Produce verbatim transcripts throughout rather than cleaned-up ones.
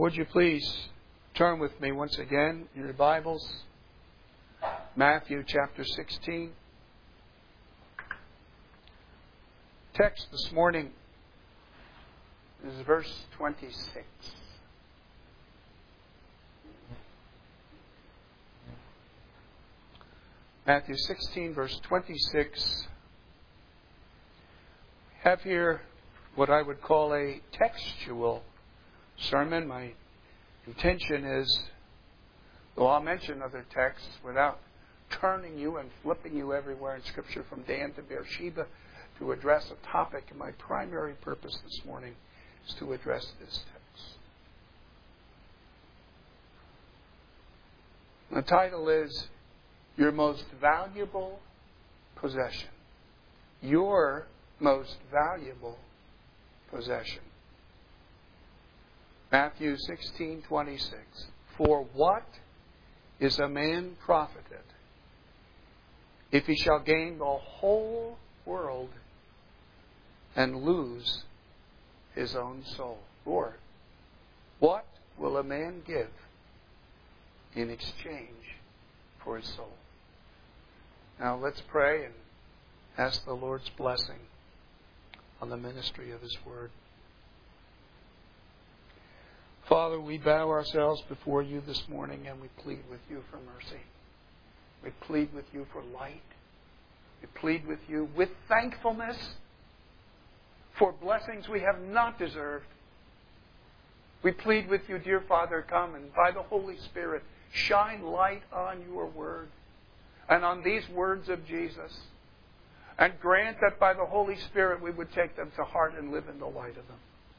Would you please turn with me once again in your Bibles, Matthew chapter sixteen. Text this morning is verse twenty-six. Matthew sixteen, verse twenty-six. We have here what I would call a textual sermon. My intention is, though I'll mention other texts without turning you and flipping you everywhere in Scripture from Dan to Beersheba to address a topic, my primary purpose this morning is to address this text. The title is Your Most Valuable Possession. Your most valuable possession. Matthew sixteen twenty-six. For what is a man profited if he shall gain the whole world and lose his own soul? Or what will a man give in exchange for his soul? Now let's pray and ask the Lord's blessing on the ministry of His Word. Father, we bow ourselves before You this morning and we plead with You for mercy. We plead with You for light. We plead with You with thankfulness for blessings we have not deserved. We plead with You, dear Father, come and by the Holy Spirit shine light on Your Word and on these words of Jesus, and grant that by the Holy Spirit we would take them to heart and live in the light of them.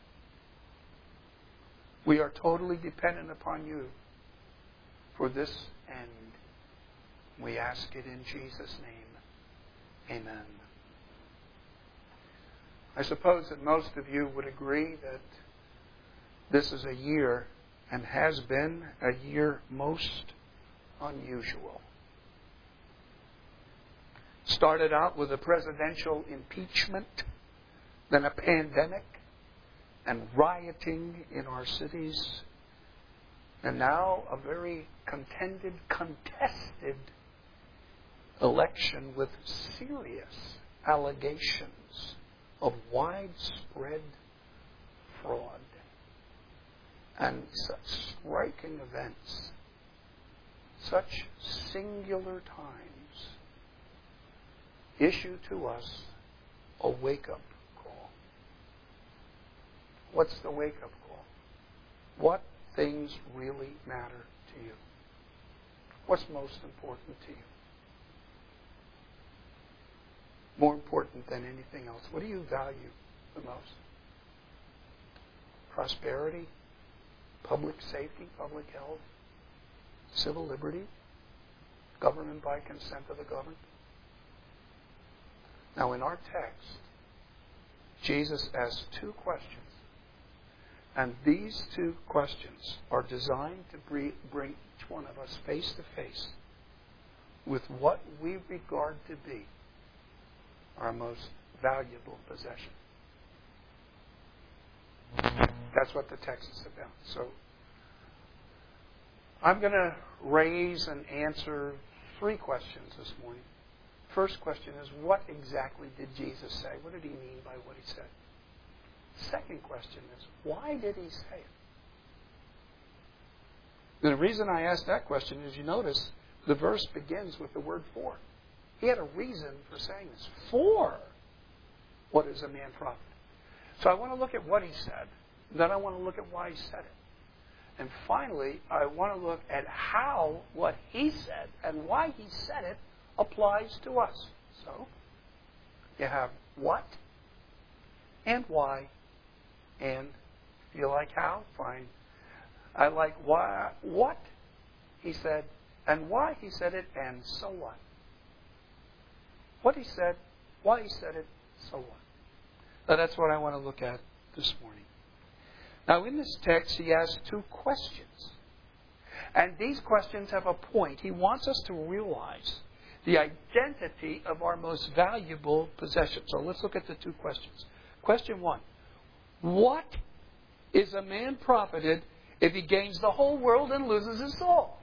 We are totally dependent upon You for this end. We ask it in Jesus' name. Amen. I suppose that most of you would agree that this is a year, and has been a year, most unusual. Started out with a presidential impeachment, then a pandemic, and rioting in our cities, and now a very contended, contested election with serious allegations of widespread fraud and such striking events, such singular times issue to us a wake-up call. What's the wake-up call? What things really matter to you? What's most important to you? More important than anything else. What do you value the most? Prosperity? Public safety? Public health? Civil liberty? Government by consent of the governed? Now, in our text, Jesus asks two questions. And these two questions are designed to bring each one of us face to face with what we regard to be our most valuable possession. That's what the text is about. So, I'm going to raise and answer three questions this morning. First question is, what exactly did Jesus say? What did He mean by what He said? Second question is, why did He say it? And the reason I ask that question is, you notice the verse begins with the word for. He had a reason for saying this. For what is a man profit? So I want to look at what He said. Then I want to look at why He said it. And finally, I want to look at how what He said and why He said it applies to us. So, you have what and why, and if you like how, fine. I like why, what He said and why He said it, and so what. What He said, why He said it, so what. Now that's what I want to look at this morning. Now in this text He asks two questions. And these questions have a point. He wants us to realize the identity of our most valuable possession. So let's look at the two questions. Question one. What is a man profited if he gains the whole world and loses his soul?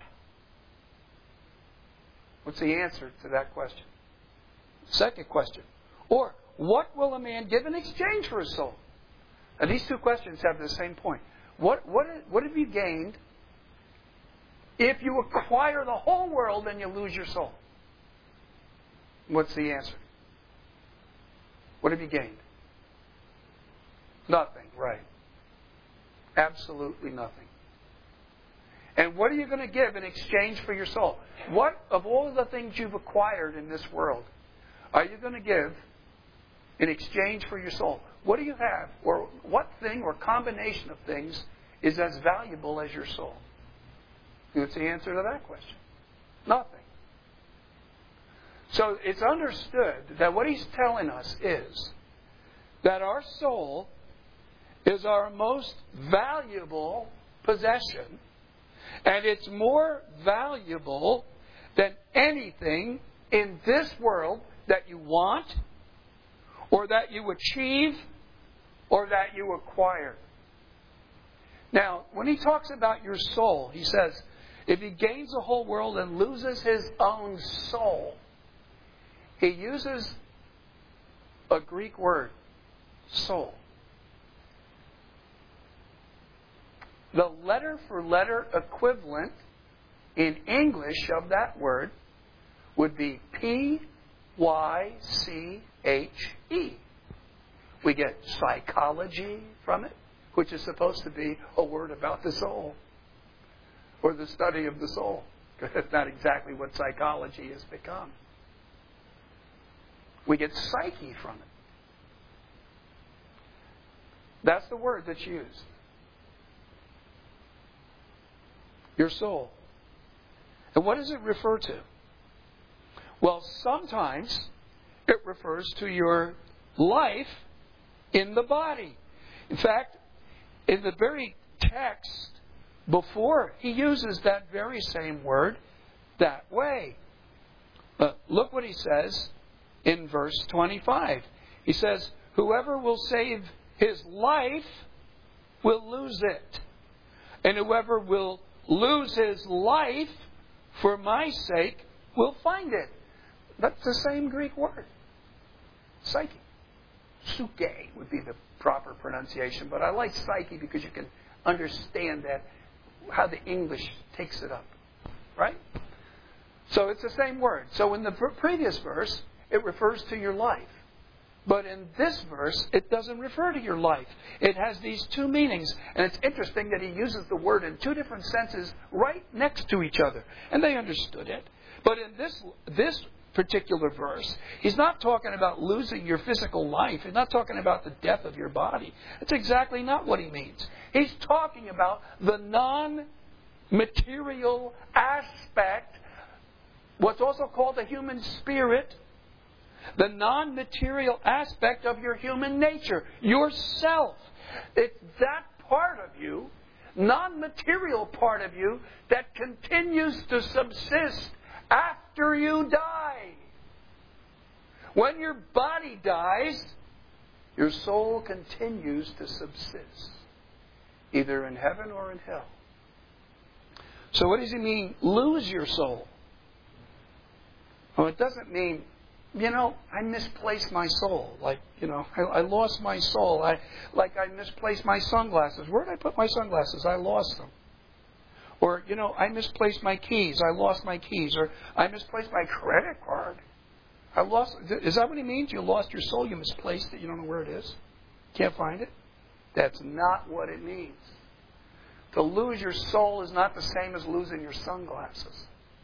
What's the answer to that question? Second question. Or, what will a man give in exchange for his soul? Now, these two questions have the same point. What, what, what have you gained if you acquire the whole world and you lose your soul? What's the answer? What have you gained? Nothing, right. Absolutely nothing. And what are you going to give in exchange for your soul? What, of all of the things you've acquired in this world, are you going to give in exchange for your soul? What do you have, or what thing or combination of things is as valuable as your soul? What's the answer to that question? Nothing. So it's understood that what he's telling us is that our soul is our most valuable possession, and it's more valuable than anything in this world that you want, or that you achieve, or that you acquire. Now, when he talks about your soul, he says, if he gains the whole world and loses his own soul, he uses a Greek word, soul. The letter for letter equivalent in English of that word would be P Y C H E. We get psychology from it, which is supposed to be a word about the soul, or the study of the soul. That's not exactly what psychology has become. We get psyche from it. That's the word that's used. Your soul. And what does it refer to? Well, sometimes it refers to your life in the body. In fact, in the very text before, he uses that very same word that way. Uh, look what he says in verse twenty-five. He says, whoever will save his life will lose it. And whoever will lose his life for my sake will find it. That's the same Greek word. Psyche. Suke would be the proper pronunciation, but I like psyche because you can understand that, how the English takes it up. Right? So it's the same word. So in the previous verse, it refers to your life. But in this verse, it doesn't refer to your life. It has these two meanings. And it's interesting that he uses the word in two different senses right next to each other. And they understood it. But in this this particular verse, he's not talking about losing your physical life. He's not talking about the death of your body. That's exactly not what he means. He's talking about the non-material aspect, what's also called the human spirit, the non-material aspect of your human nature, yourself. It's that part of you, non-material part of you, that continues to subsist after you die. When your body dies, your soul continues to subsist, either in heaven or in hell. So what does he mean, lose your soul? Well, it doesn't mean, you know, I misplaced my soul. Like, you know, I, I lost my soul. I Like I misplaced my sunglasses. Where did I put my sunglasses? I lost them. Or, you know, I misplaced my keys. I lost my keys. Or I misplaced my credit card. I lost. Is that what he means? You lost your soul. You misplaced it. You don't know where it is. Can't find it. That's not what it means. To lose your soul is not the same as losing your sunglasses.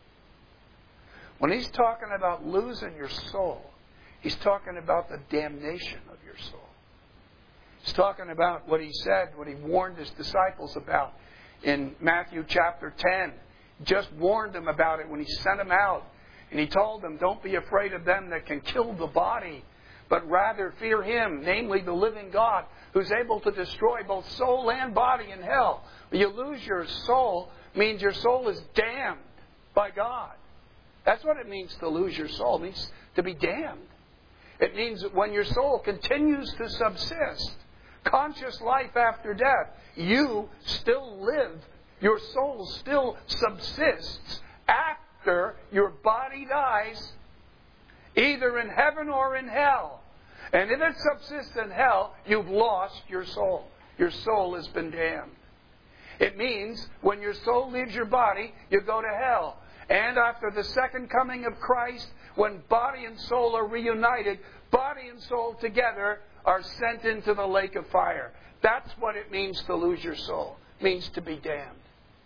When he's talking about losing your soul, he's talking about the damnation of your soul. He's talking about what he said, what he warned his disciples about in Matthew chapter ten. Just warned them about it when he sent them out. And he told them, don't be afraid of them that can kill the body, but rather fear him, namely the living God, who's able to destroy both soul and body in hell. When you lose your soul, means your soul is damned by God. That's what it means to lose your soul. It means to be damned. It means that when your soul continues to subsist, conscious life after death, you still live Your soul still subsists after your body dies, either in heaven or in hell. And if it subsists in hell, you've lost your soul. Your soul has been damned. It means when your soul leaves your body, you go to hell. And after the second coming of Christ, when body and soul are reunited, body and soul together are sent into the lake of fire. That's what it means to lose your soul. It means to be damned.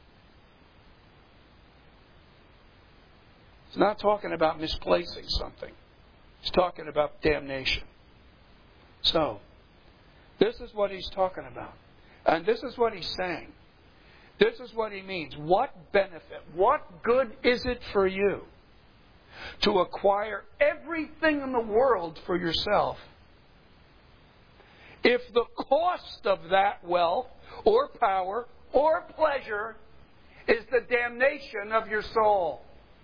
It's not talking about misplacing something. It's talking about damnation. So, this is what he's talking about. And this is what he's saying. This is what he means. What benefit, what good is it for you to acquire everything in the world for yourself if the cost of that wealth or power or pleasure is the damnation of your soul?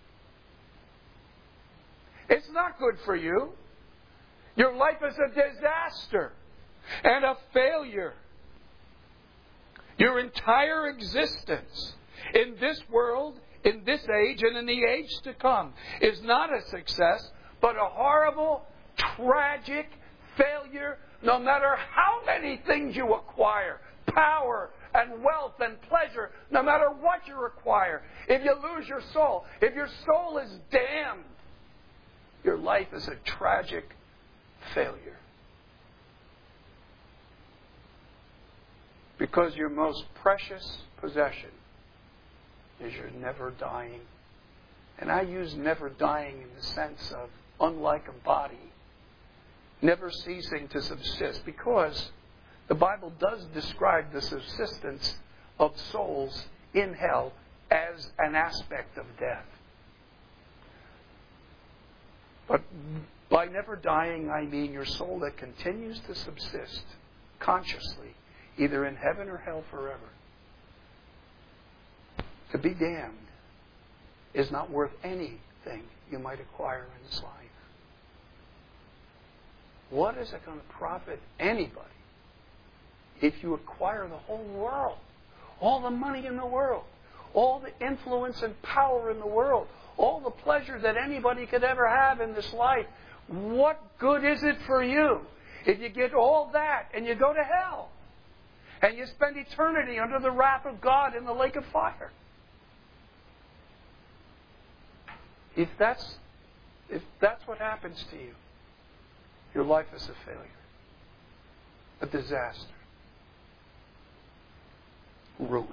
It's not good for you. Your life is a disaster and a failure. Your entire existence in this world, in this age, and in the age to come is not a success, but a horrible, tragic failure, no matter how many things you acquire. Power and wealth and pleasure, no matter what you acquire. If you lose your soul, if your soul is damned, your life is a tragic failure. Because your most precious possession is your never dying. And I use never dying in the sense of unlike a body, never ceasing to subsist, because the Bible does describe the subsistence of souls in hell as an aspect of death. But by never dying, I mean your soul that continues to subsist consciously, either in heaven or hell forever. To be damned is not worth anything you might acquire in this life. What is it going to profit anybody if you acquire the whole world, all the money in the world, all the influence and power in the world, all the pleasure that anybody could ever have in this life? What good is it for you if you get all that and you go to hell and you spend eternity under the wrath of God in the lake of fire? If that's, if that's what happens to you, your life is a failure, a disaster, ruin.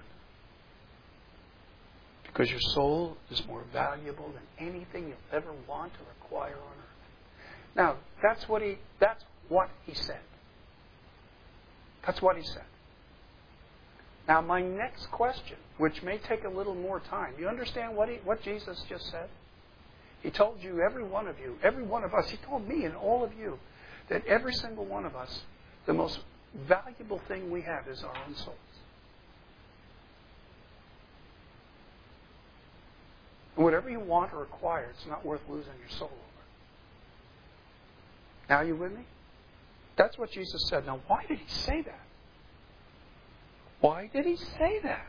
Because your soul is more valuable than anything you'll ever want to acquire on earth. Now, that's what he that's what he said. That's what he said. Now, my next question, which may take a little more time. You understand what he, what Jesus just said? He told you, every one of you, every one of us, he told me and all of you, that every single one of us, the most valuable thing we have is our own souls. And whatever you want or acquire, it's not worth losing your soul over. Now, are you with me? That's what Jesus said. Now, why did he say that? Why did he say that?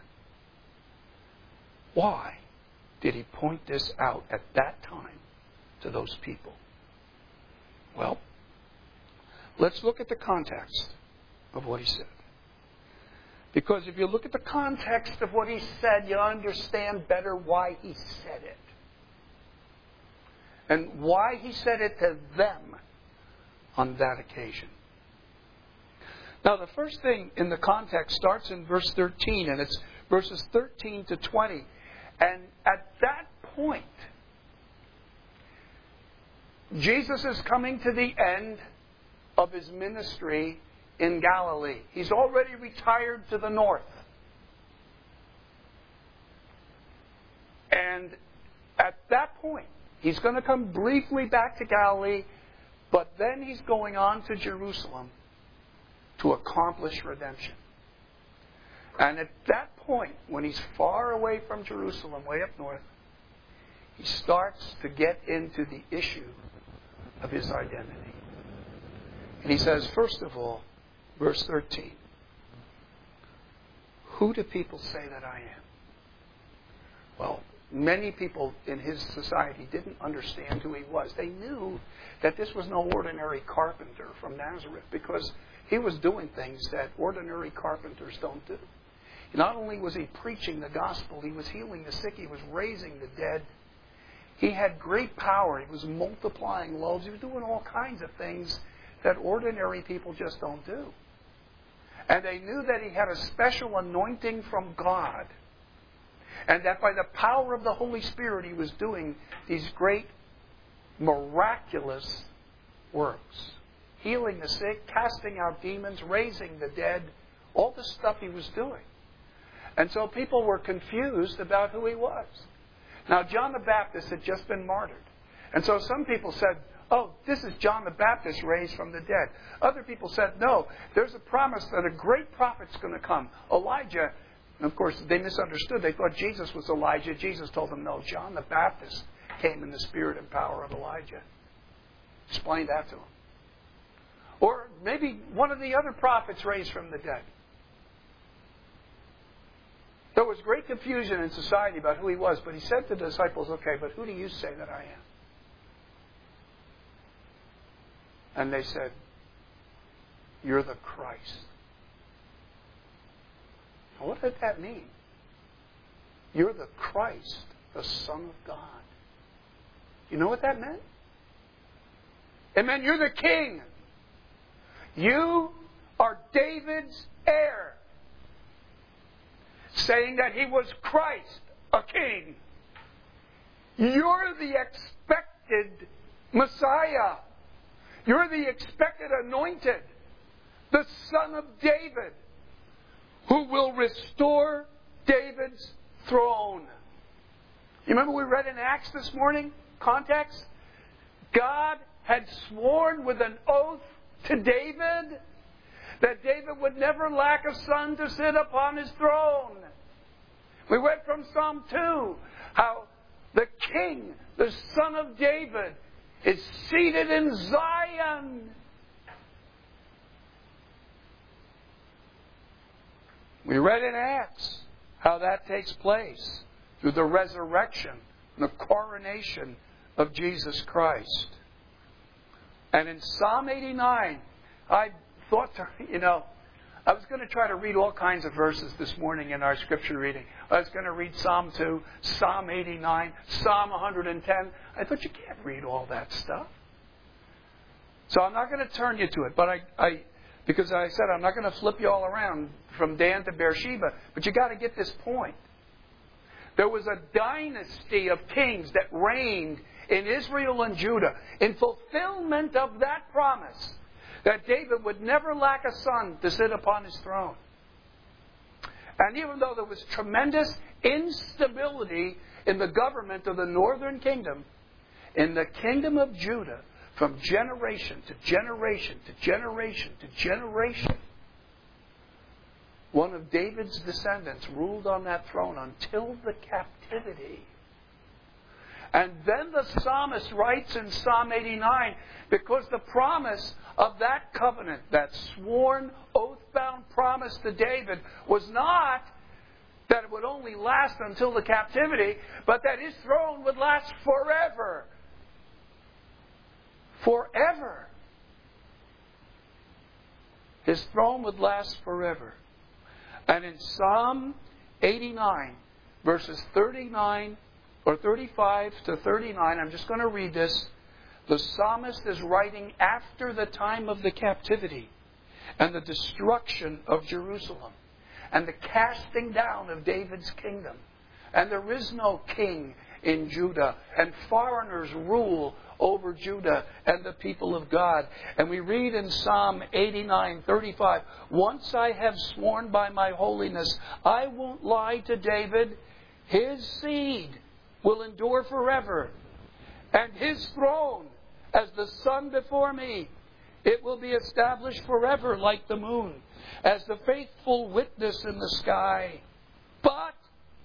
Why did he point this out at that time to those people? Well, let's look at the context of what he said. Because if you look at the context of what he said, you understand better why he said it. And why he said it to them on that occasion. Now, the first thing in the context starts in verse thirteen, and it's verses thirteen to twenty. And at that point, Jesus is coming to the end of his ministry in Galilee. He's already retired to the north. And at that point, he's going to come briefly back to Galilee, but then he's going on to Jerusalem to accomplish redemption. And at that point, when he's far away from Jerusalem, way up north, he starts to get into the issue of his identity. And he says, first of all, verse thirteen, who do people say that I am? Well, many people in his society didn't understand who he was. They knew that this was no ordinary carpenter from Nazareth because he was doing things that ordinary carpenters don't do. Not only was he preaching the gospel, he was healing the sick, he was raising the dead. He had great power. He was multiplying loaves. He was doing all kinds of things that ordinary people just don't do. And they knew that he had a special anointing from God. And that by the power of the Holy Spirit, he was doing these great, miraculous works. Healing the sick, casting out demons, raising the dead, all the stuff he was doing. And so people were confused about who he was. Now, John the Baptist had just been martyred. And so some people said, oh, this is John the Baptist raised from the dead. Other people said, no, there's a promise that a great prophet's going to come, Elijah. And of course, they misunderstood. They thought Jesus was Elijah. Jesus told them, no, John the Baptist came in the spirit and power of Elijah. Explain that to them. Or maybe one of the other prophets raised from the dead. There was great confusion in society about who he was, but he said to the disciples, okay, but who do you say that I am? And they said, you're the Christ. Now, what did that mean? You're the Christ, the Son of God. You know what that meant? It meant you're the King. You are David's heir. Saying that he was Christ, a king. You're the expected Messiah. You're the expected anointed, the Son of David, who will restore David's throne. You remember we read in Acts this morning? Context? God had sworn with an oath to David that David would never lack a son to sit upon his throne. We read from Psalm two how the King, the Son of David, is seated in Zion. We read in Acts how that takes place through the resurrection and the coronation of Jesus Christ. And in Psalm eighty-nine, I thought to, you know, I was going to try to read all kinds of verses this morning in our scripture reading. I was going to read Psalm two, Psalm eighty-nine, Psalm one hundred ten. I thought you can't read all that stuff. So I'm not going to turn you to it, but I, I because I said I'm not going to flip you all around from Dan to Beersheba, but you got to get this point. There was a dynasty of kings that reigned in Israel and Judah in fulfillment of that promise that David would never lack a son to sit upon his throne. And even though there was tremendous instability in the government of the northern kingdom, in the kingdom of Judah, from generation to generation to generation to generation, one of David's descendants ruled on that throne until the captivity. And then the psalmist writes in Psalm eighty-nine, because the promise of that covenant, that sworn, oath-bound promise to David, was not that it would only last until the captivity, but that his throne would last forever. Forever. His throne would last forever. And in Psalm eighty-nine, verses thirty-nine or thirty-five to thirty-nine, I'm just going to read this. The psalmist is writing after the time of the captivity and the destruction of Jerusalem and the casting down of David's kingdom. And there is no king in Judah, and foreigners rule over Judah and the people of God. And we read in Psalm eighty-nine thirty-five, once I have sworn by my holiness, I won't lie to David. His seed will endure forever, and his throne as the sun before me. It will be established forever like the moon, as the faithful witness in the sky. But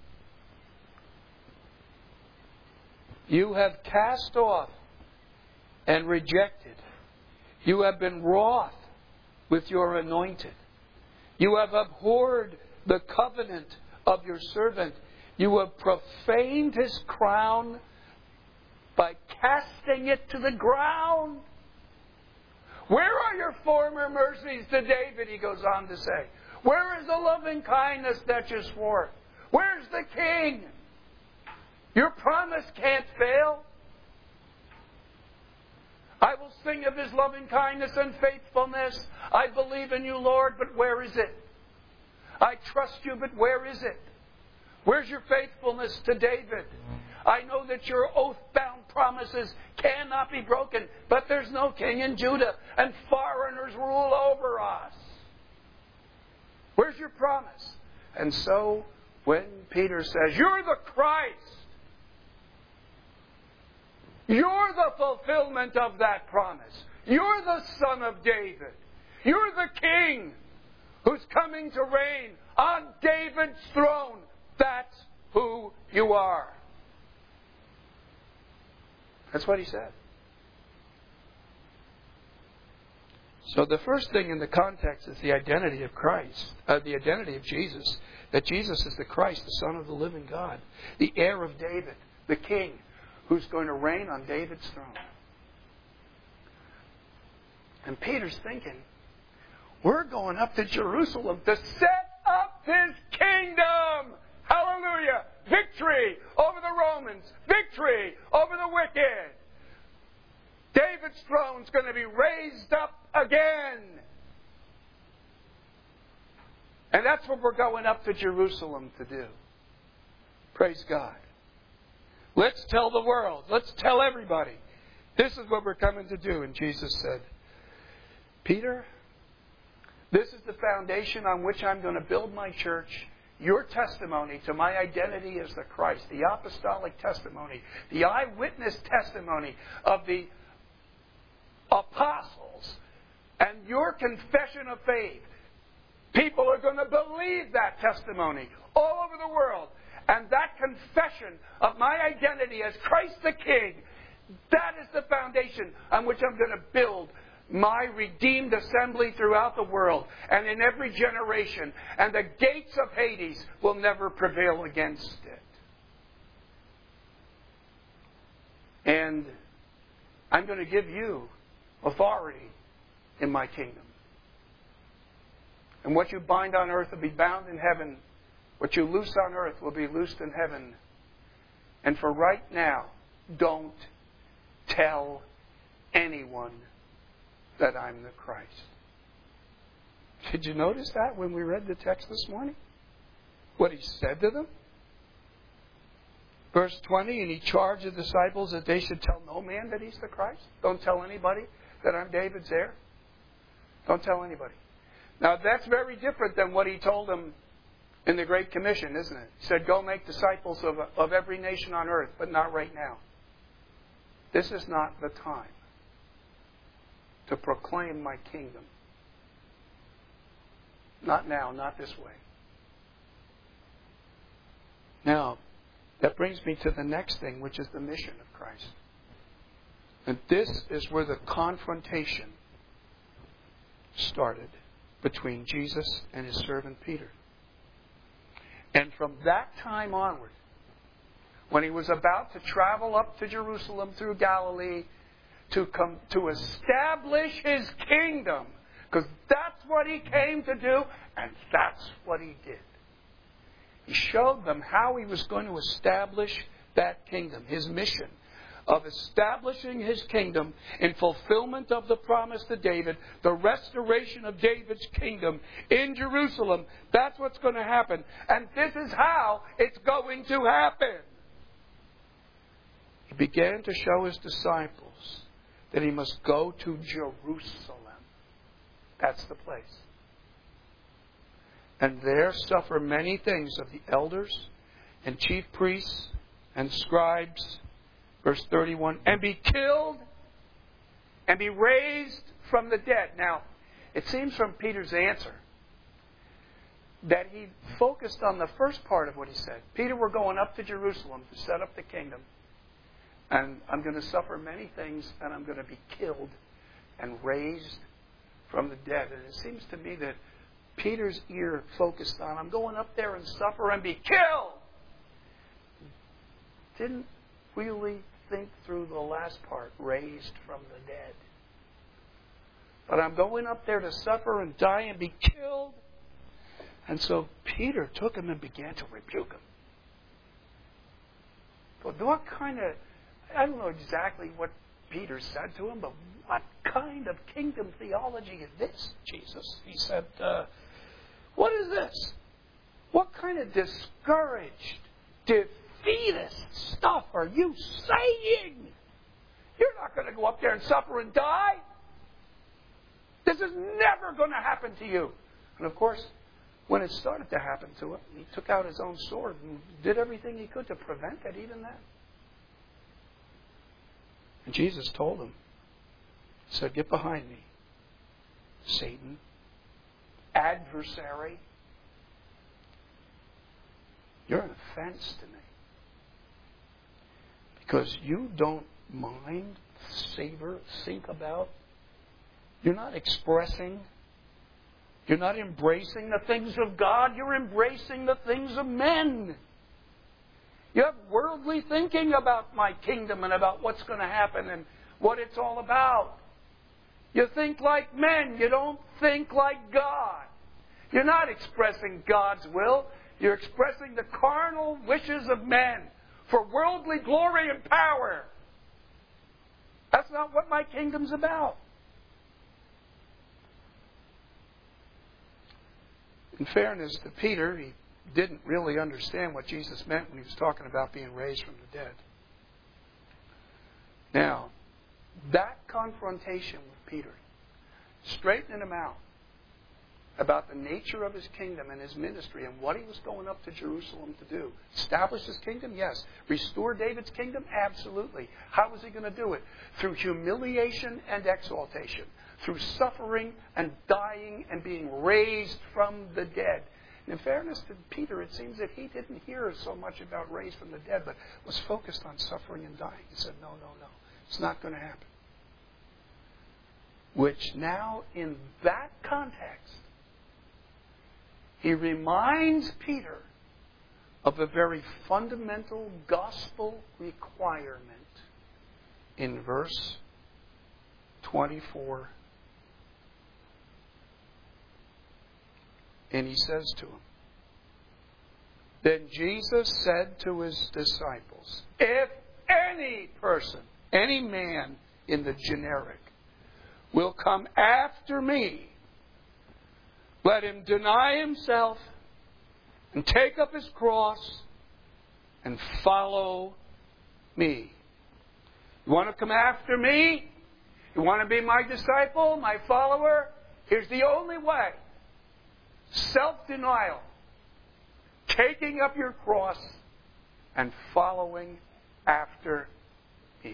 you have cast off and rejected. You have been wroth with your anointed. You have abhorred the covenant of your servant. You have profaned his crown by casting it to the ground. Where are your former mercies to David, he goes on to say. Where is the loving kindness that you swore? Where's the king? Your promise can't fail. I will sing of his loving kindness and faithfulness. I believe in you, Lord, but where is it? I trust you, but where is it? Where's your faithfulness to David? I know that your oath-bound promises cannot be broken, but there's no king in Judah, and foreigners rule over us. Where's your promise? And so, when Peter says, you're the Christ, you're the fulfillment of that promise. You're the Son of David. You're the King who's coming to reign on David's throne. That's who you are. That's what he said. So the first thing in the context is the identity of Christ, uh, the identity of Jesus, that Jesus is the Christ, the Son of the living God, the heir of David, the King, who's going to reign on David's throne. And Peter's thinking, we're going up to Jerusalem to set up His kingdom. Hallelujah! Victory over the Romans. Victory over the wicked. David's throne's going to be raised up again. And that's what we're going up to Jerusalem to do. Praise God. Let's tell the world. Let's tell everybody. This is what we're coming to do. And Jesus said, Peter, this is the foundation on which I'm going to build my church. Your testimony to my identity as the Christ, the apostolic testimony, the eyewitness testimony of the apostles, and your confession of faith. People are going to believe that testimony all over the world. And that confession of my identity as Christ the King, that is the foundation on which I'm going to build my redeemed assembly throughout the world and in every generation. And the gates of Hades will never prevail against it. And I'm going to give you authority in my kingdom. And what you bind on earth will be bound in heaven. What you loose on earth will be loosed in heaven. And for right now, don't tell anyone that I'm the Christ. Did you notice that when we read the text this morning? What he said to them? Verse twenty, and he charged the disciples that they should tell no man that he's the Christ. Don't tell anybody that I'm David's heir. Don't tell anybody. Now that's very different than what he told them in the Great Commission, isn't it? He said, go make disciples of, of every nation on earth, but not right now. This is not the time to proclaim my kingdom. Not now, not this way. Now, that brings me to the next thing, which is the mission of Christ. And this is where the confrontation started between Jesus and his servant Peter. And from that time onward, when he was about to travel up to Jerusalem through Galilee to come to establish his kingdom, because that's what he came to do, and that's what he did. He showed them how he was going to establish that kingdom, his mission of establishing his kingdom in fulfillment of the promise to David, the restoration of David's kingdom in Jerusalem. That's what's going to happen. And this is how it's going to happen. He began to show his disciples that he must go to Jerusalem. That's the place. And there suffer many things of the elders and chief priests and scribes. Verse thirty-one, and be killed and be raised from the dead. Now, it seems from Peter's answer that he focused on the first part of what he said. Peter, we're going up to Jerusalem to set up the kingdom. And I'm going to suffer many things, and I'm going to be killed and raised from the dead. And it seems to me that Peter's ear focused on, I'm going up there and suffer and be killed. didn't really think through the last part, raised from the dead. But I'm going up there to suffer and die and be killed. And so Peter took him and began to rebuke him. But what kind of, I don't know exactly what Peter said to him, but what kind of kingdom theology is this, Jesus? He said, uh, what is this? What kind of discouraged, defeatist stuff are you saying? You're not going to go up there and suffer and die. This is never going to happen to you. And of course, when it started to happen to him, he took out his own sword and did everything he could to prevent it, even then. And Jesus told him, he said, get behind me, Satan, adversary. You're an offense to me. Because you don't mind, savor, think about. You're not expressing. You're not embracing the things of God. You're embracing the things of men. You have worldly thinking about my kingdom and about what's going to happen and what it's all about. You think like men. You don't think like God. You're not expressing God's will. You're expressing the carnal wishes of men for worldly glory and power. That's not what my kingdom's about. In fairness to Peter, he didn't really understand what Jesus meant when he was talking about being raised from the dead. Now, that confrontation with Peter, straightening him out about the nature of his kingdom and his ministry and what he was going up to Jerusalem to do. Establish his kingdom? Yes. Restore David's kingdom? Absolutely. How was he going to do it? Through humiliation and exaltation. Through suffering and dying and being raised from the dead. And in fairness to Peter, it seems that he didn't hear so much about raised from the dead, but was focused on suffering and dying. He said, no, no, no. It's not going to happen. Which now, in that context, he reminds Peter of a very fundamental gospel requirement in verse twenty-four. And he says to him, then Jesus said to his disciples, if any person, any man in the generic, will come after me, let him deny himself and take up his cross and follow me. You want to come after me? You want to be my disciple, my follower? Here's the only way. Self-denial. Taking up your cross and following after me.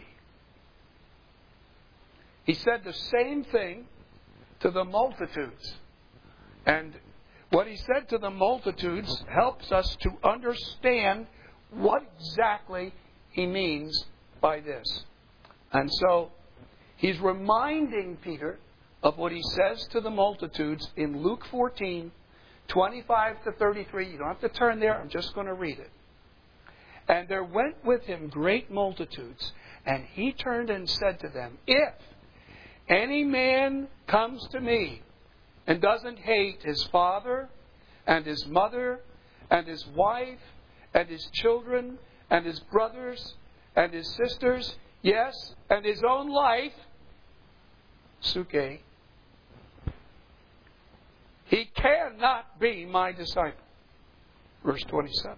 He said the same thing to the multitudes. And what he said to the multitudes helps us to understand what exactly he means by this. And so he's reminding Peter of what he says to the multitudes in Luke fourteen, twenty-five to thirty-three. You don't have to turn there. I'm just going to read it. And there went with him great multitudes, and he turned and said to them, if any man comes to me and doesn't hate his father and his mother and his wife and his children and his brothers and his sisters, yes, and his own life, suke, he cannot be my disciple. Verse twenty-seven.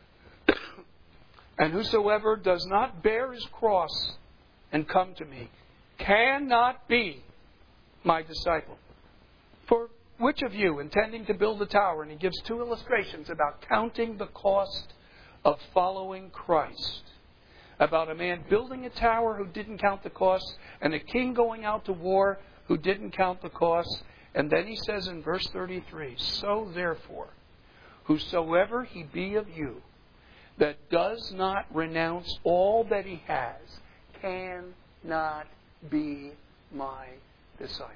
And whosoever does not bear his cross and come to me cannot be my disciple. For which of you, intending to build a tower, and he gives two illustrations about counting the cost of following Christ. About a man building a tower who didn't count the cost, and a king going out to war who didn't count the cost. And then he says in verse thirty-three, so therefore, whosoever he be of you that does not renounce all that he has cannot be my disciple.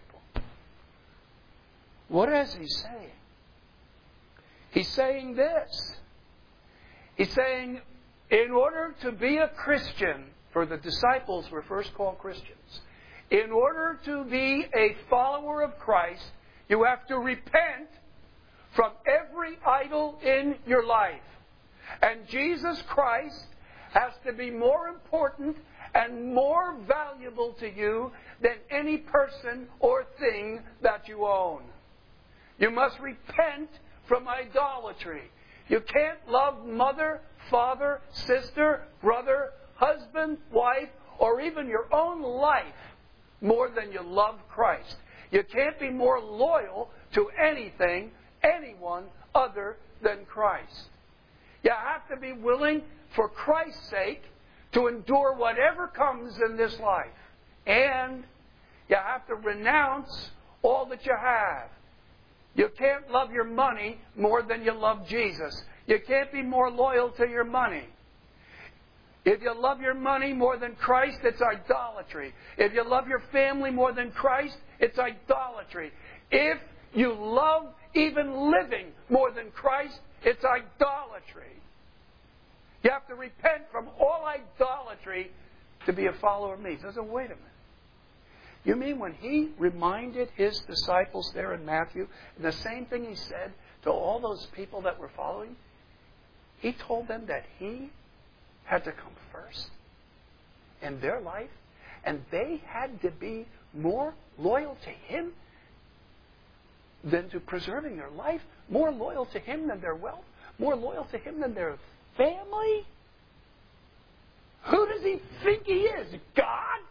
What is he saying? He's saying this. He's saying, In order to be a Christian, for the disciples were first called Christians, in order to be a follower of Christ, you have to repent from every idol in your life. And Jesus Christ has to be more important and more valuable to you than any person or thing that you own. You must repent from idolatry. You can't love mother, father, sister, brother, husband, wife, or even your own life more than you love Christ. You can't be more loyal to anything, anyone other than Christ. You have to be willing, for Christ's sake, to endure whatever comes in this life. And you have to renounce all that you have. You can't love your money more than you love Jesus. You can't be more loyal to your money. If you love your money more than Christ, it's idolatry. If you love your family more than Christ, it's idolatry. If you love even living more than Christ, it's idolatry. You have to repent from all idolatry to be a follower of me. He says, oh, wait a minute. You mean when he reminded his disciples there in Matthew, the same thing he said to all those people that were following? He told them that he had to come first in their life, and they had to be more loyal to him than to preserving their life, more loyal to him than their wealth, more loyal to him than their family? Who does he think he is? God?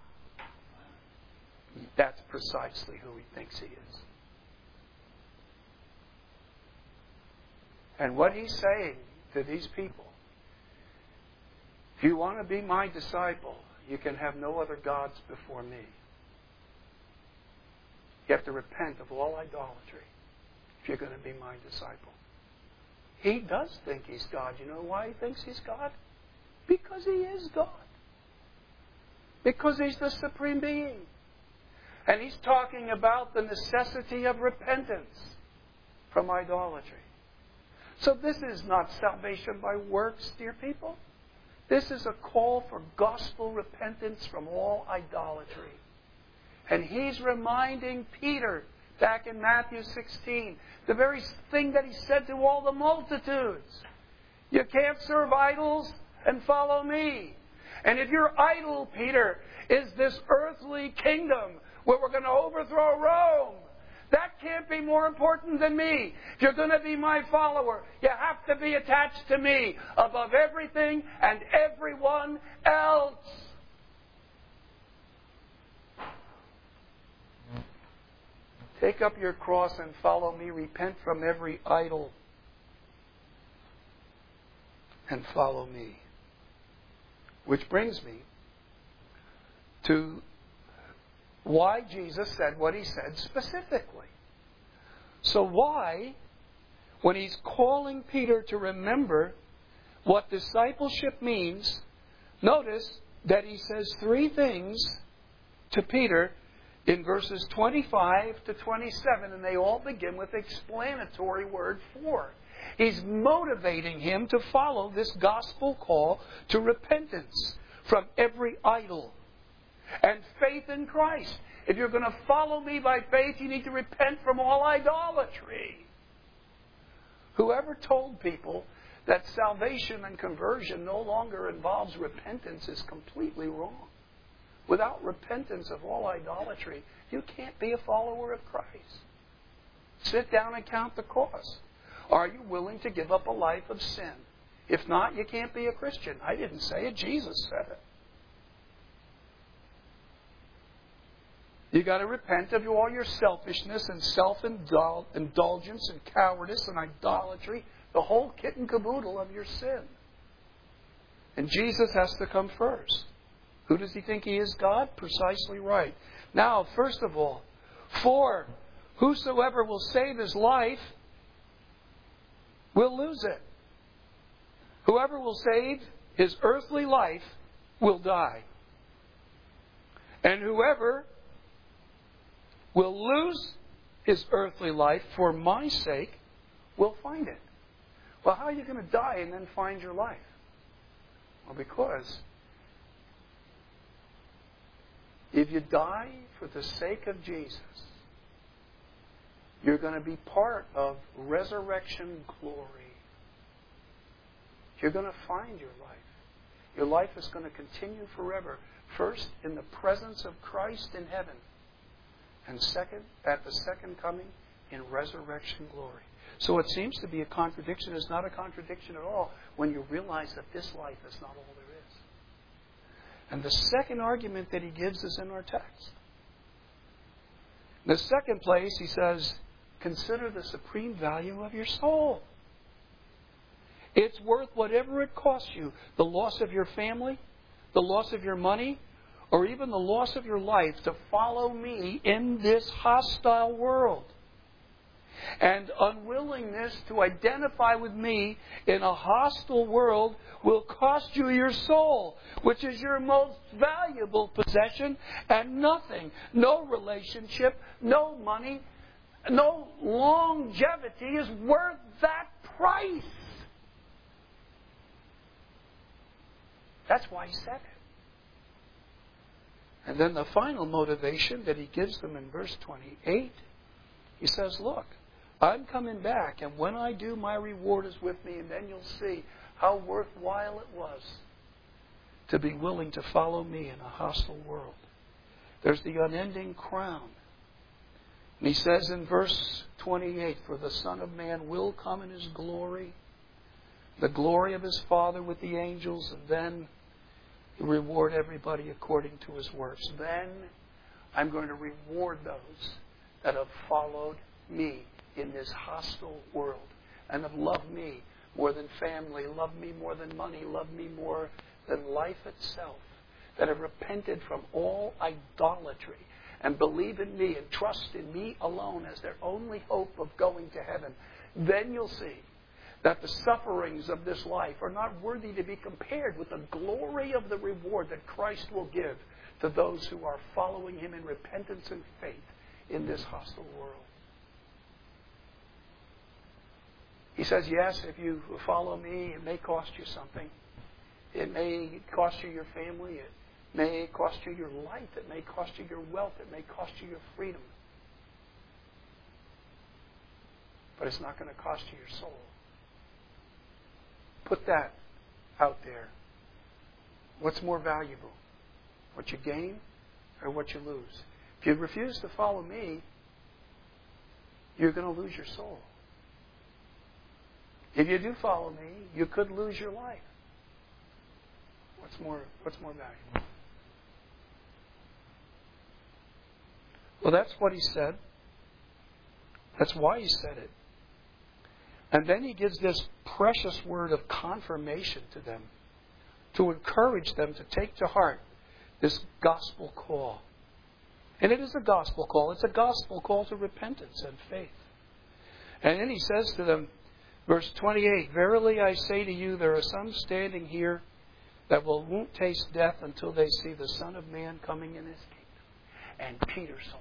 That's precisely who he thinks he is. And what he's saying to these people, if you want to be my disciple, you can have no other gods before me. You have to repent of all idolatry if you're going to be my disciple. He does think he's God. You know why he thinks he's God? Because he is God. Because he's the supreme being. And he's talking about the necessity of repentance from idolatry. So this is not salvation by works, dear people. This is a call for gospel repentance from all idolatry. And he's reminding Peter, back in Matthew sixteen, the very thing that he said to all the multitudes. You can't serve idols and follow me. And if your idol, Peter, is this earthly kingdom where we're going to overthrow Rome, that can't be more important than me. If you're going to be my follower, you have to be attached to me above everything and everyone else. Take up your cross and follow me. Repent from every idol and follow me. Which brings me to why Jesus said what he said specifically. So why, when he's calling Peter to remember what discipleship means, notice that he says three things to Peter in verses twenty-five to twenty-seven, and they all begin with the explanatory word for. He's motivating him to follow this gospel call to repentance from every idol and faith in Christ. If you're going to follow me by faith, you need to repent from all idolatry. Whoever told people that salvation and conversion no longer involves repentance is completely wrong. Without repentance of all idolatry, you can't be a follower of Christ. Sit down and count the cost. Are you willing to give up a life of sin? If not, you can't be a Christian. I didn't say it. Jesus said it. You got to repent of all your selfishness and self-indulgence and cowardice and idolatry, the whole kit and caboodle of your sin. And Jesus has to come first. Who does he think he is? God? Precisely right. Now, first of all, for whosoever will save his life will lose it. Whoever will save his earthly life will die. And whoever will lose his earthly life for my sake will find it. Well, how are you going to die and then find your life? because if you die for the sake of Jesus, you're going to be part of resurrection glory. You're going to find your life. Your life is going to continue forever. First, in the presence of Christ in heaven. And second, at the second coming, in resurrection glory. So it seems to be a contradiction. It's not a contradiction at all when you realize that this life is not all there is. And the second argument that he gives is in our text. In the second place, he says, consider the supreme value of your soul. It's worth whatever it costs you. The loss of your family, the loss of your money, or even the loss of your life to follow me in this hostile world. And unwillingness to identify with me in a hostile world will cost you your soul, which is your most valuable possession, and nothing, no relationship, no money, no longevity is worth that price. That's why he said it. And then the final motivation that he gives them in verse twenty-eight, he says, look, I'm coming back, and when I do, my reward is with me, and then you'll see how worthwhile it was to be willing to follow me in a hostile world. There's the unending crown. And he says in verse twenty-eight, for the Son of Man will come in his glory, the glory of his Father with the angels, and then reward everybody according to his works. Then I'm going to reward those that have followed me in this hostile world and have loved me more than family, loved me more than money, loved me more than life itself, that have repented from all idolatry and believe in me and trust in me alone as their only hope of going to heaven. Then you'll see that the sufferings of this life are not worthy to be compared with the glory of the reward that Christ will give to those who are following him in repentance and faith in this hostile world. He says, yes, if you follow me, it may cost you something. It may cost you your family. It may cost you your life. It may cost you your wealth. It may cost you your freedom. But it's not going to cost you your soul. Put that out there. What's more valuable? What you gain or what you lose? If you refuse to follow me, you're going to lose your soul. If you do follow me, you could lose your life. What's more, what's more valuable? Well, that's what he said. That's why he said it. And then he gives this precious word of confirmation to them, to encourage them to take to heart this gospel call. And it is a gospel call. It's a gospel call to repentance and faith. And then he says to them, verse twenty-eight, verily I say to you, there are some standing here that will won't taste death until they see the Son of Man coming in his kingdom. And Peter saw it.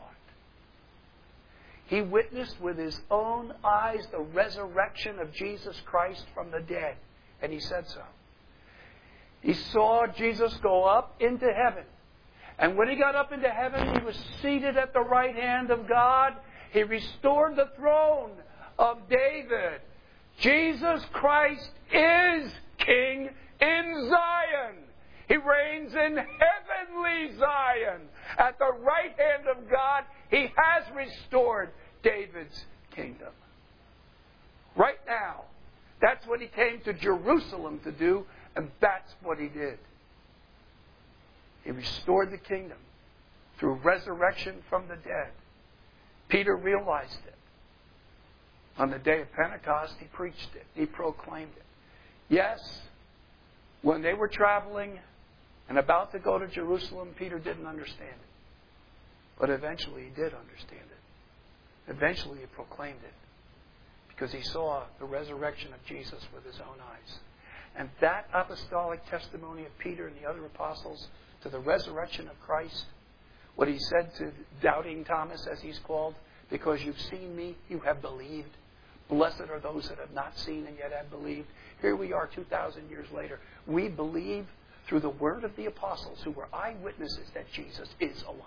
He witnessed with his own eyes the resurrection of Jesus Christ from the dead. And he said so. He saw Jesus go up into heaven. And when he got up into heaven, he was seated at the right hand of God. He restored the throne of David. Jesus Christ is King in Zion. He reigns in heavenly Zion. At the right hand of God, he has restored David's kingdom. Right now. That's what he came to Jerusalem to do, and that's what he did. He restored the kingdom through resurrection from the dead. Peter realized it. On the day of Pentecost, he preached it. He proclaimed it. Yes, when they were traveling and about to go to Jerusalem, Peter didn't understand it. But eventually he did understand it. Eventually he proclaimed it. Because he saw the resurrection of Jesus with his own eyes. And that apostolic testimony of Peter and the other apostles to the resurrection of Christ, what he said to doubting Thomas, as he's called, because you've seen me, you have believed. Blessed are those that have not seen and yet have believed. Here we are two thousand years later. We believe through the word of the apostles who were eyewitnesses that Jesus is alive.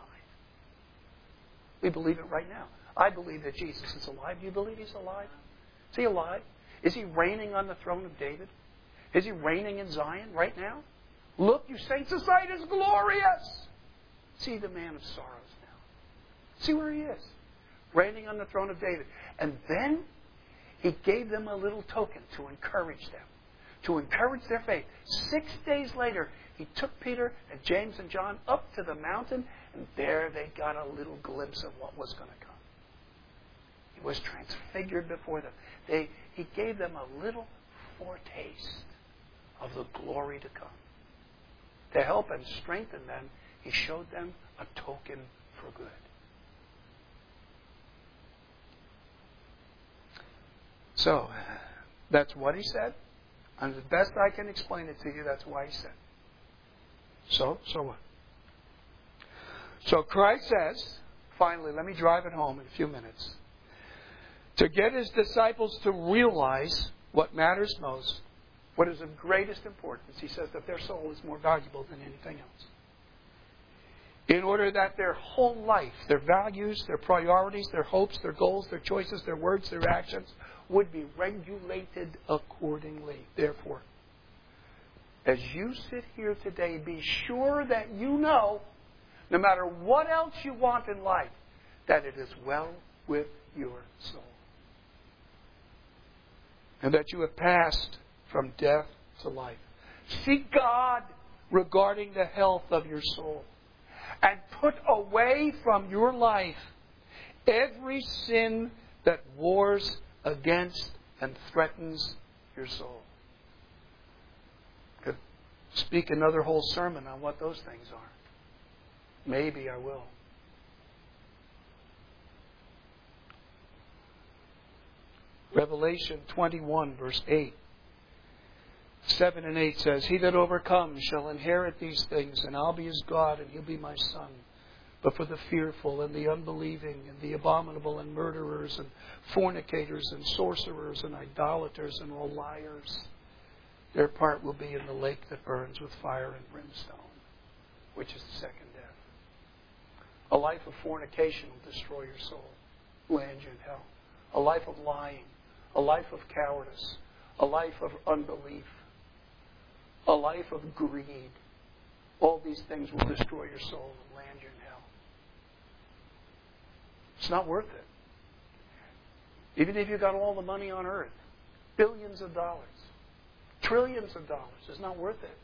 We believe it right now. I believe that Jesus is alive. Do you believe He's alive? Is He alive? Is He reigning on the throne of David? Is He reigning in Zion right now? Look, you saints, the sight is glorious. See the man of sorrows now. See where He is. Reigning on the throne of David. And then He gave them a little token to encourage them. To encourage their faith. Six days later, He took Peter and James and John up to the mountain, and there they got a little glimpse of what was going to come. He was transfigured before them. They, he gave them a little foretaste of the glory to come. To help and strengthen them, He showed them a token for good. So, that's what He said. And the best I can explain it to you, that's why He said. So, so what? So Christ says, finally, let me drive it home in a few minutes. To get His disciples to realize what matters most, what is of greatest importance, He says that their soul is more valuable than anything else. In order that their whole life, their values, their priorities, their hopes, their goals, their choices, their words, their actions, would be regulated accordingly. Therefore, as you sit here today, be sure that you know, no matter what else you want in life, that it is well with your soul. And that you have passed from death to life. Seek God regarding the health of your soul. And put away from your life every sin that wars against and threatens your soul. Could speak another whole sermon on what those things are. Maybe I will. Revelation twenty-one, verse eight. seven and eight says, He that overcomes shall inherit these things, and I'll be his God, and he'll be my son. But for the fearful and the unbelieving and the abominable and murderers and fornicators and sorcerers and idolaters and all liars, their part will be in the lake that burns with fire and brimstone, which is the second death. A life of fornication will destroy your soul, land you in hell. A life of lying, a life of cowardice, a life of unbelief, a life of greed. All these things will destroy your soul and land you in hell. It's not worth it. Even if you got all the money on earth, billions of dollars, trillions of dollars, it's not worth it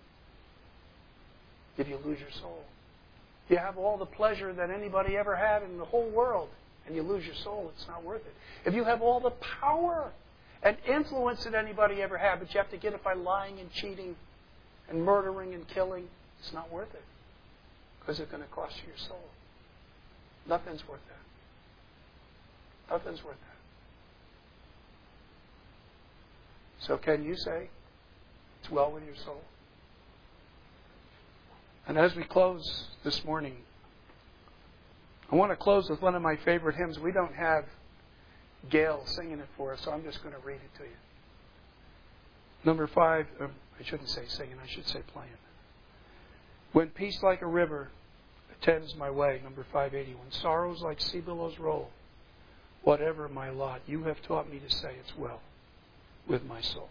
if you lose your soul. You have all the pleasure that anybody ever had in the whole world, and you lose your soul, it's not worth it. If you have all the power and influence that anybody ever had, but you have to get it by lying and cheating and murdering and killing, it's not worth it. Because it's going to cost you your soul. Nothing's worth that. Nothing's worth that. So can you say it's well with your soul? And as we close this morning, I want to close with one of my favorite hymns. We don't have Gail singing it for us, so I'm just going to read it to you. Number five, uh, I shouldn't say singing, I should say playing. When peace like a river attends my way, number five eighty. When sorrows like sea billows roll, whatever my lot, you have taught me to say it's well with my soul.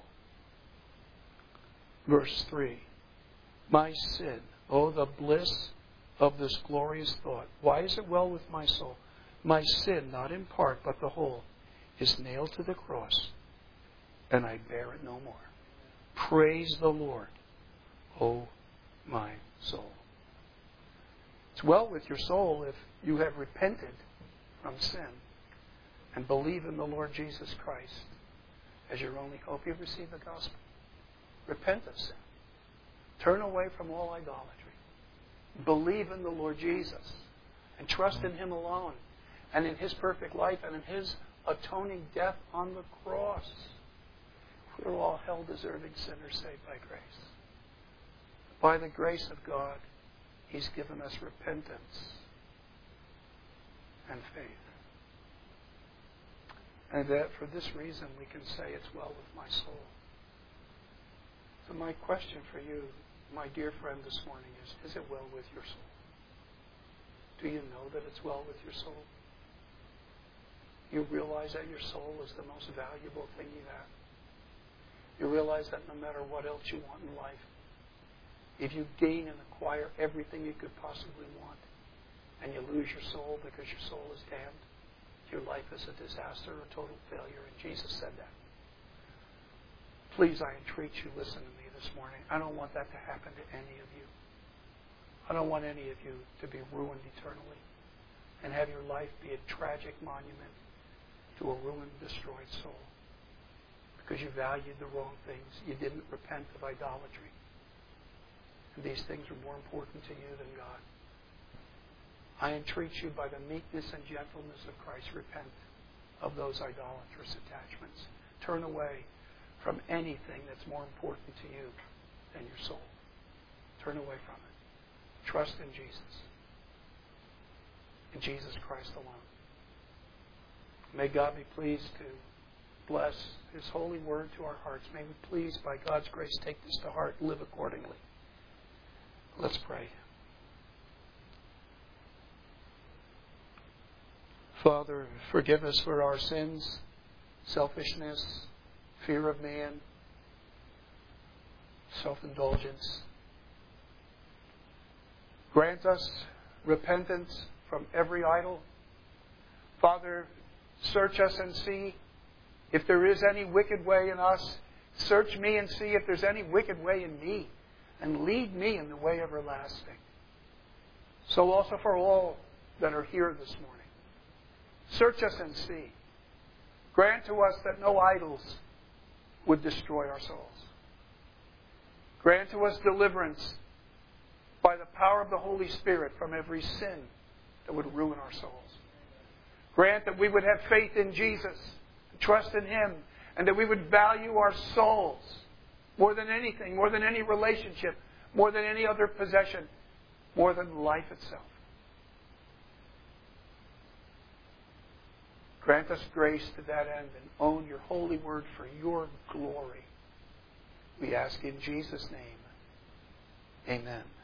Verse three. My sin, oh the bliss of this glorious thought. Why is it well with my soul? My sin, not in part but the whole, is nailed to the cross, and I bear it no more. Praise the Lord, O my soul. It's well with your soul if you have repented from sin and believe in the Lord Jesus Christ as your only hope. You've received the gospel. Repent of sin. Turn away from all idolatry. Believe in the Lord Jesus and trust in Him alone and in His perfect life and in His atoning death on the cross. We're all hell-deserving sinners saved by grace. By the grace of God, He's given us repentance and faith. And that for this reason we can say it's well with my soul. So my question for you my dear friend, this morning is, is it well with your soul? Do you know that it's well with your soul? You realize that your soul is the most valuable thing you have. You realize that no matter what else you want in life, if you gain and acquire everything you could possibly want, and you lose your soul because your soul is damned, your life is a disaster, a total failure. And Jesus said that. Please, I entreat you, listen to me this morning. I don't want that to happen to any of you. I don't want any of you to be ruined eternally and have your life be a tragic monument to a ruined, destroyed soul because you valued the wrong things. You didn't repent of idolatry. And these things are more important to you than God. I entreat you by the meekness and gentleness of Christ, repent of those idolatrous attachments. Turn away from anything that's more important to you than your soul. Turn away from it. Trust in Jesus. In Jesus Christ alone. May God be pleased to bless His holy word to our hearts. May we please, by God's grace, take this to heart and live accordingly. Let's pray. Father, forgive us for our sins, selfishness, fear of man, self-indulgence. Grant us repentance from every idol. Father, search us and see if there is any wicked way in us. Search me and see if there's any wicked way in me, and lead me in the way everlasting. So also for all that are here this morning. Search us and see. Grant to us that no idols would destroy our souls. Grant to us deliverance by the power of the Holy Spirit from every sin that would ruin our souls. Grant that we would have faith in Jesus, trust in Him, and that we would value our souls more than anything, more than any relationship, more than any other possession, more than life itself. Grant us grace to that end and own your holy word for your glory. We ask in Jesus' name. Amen.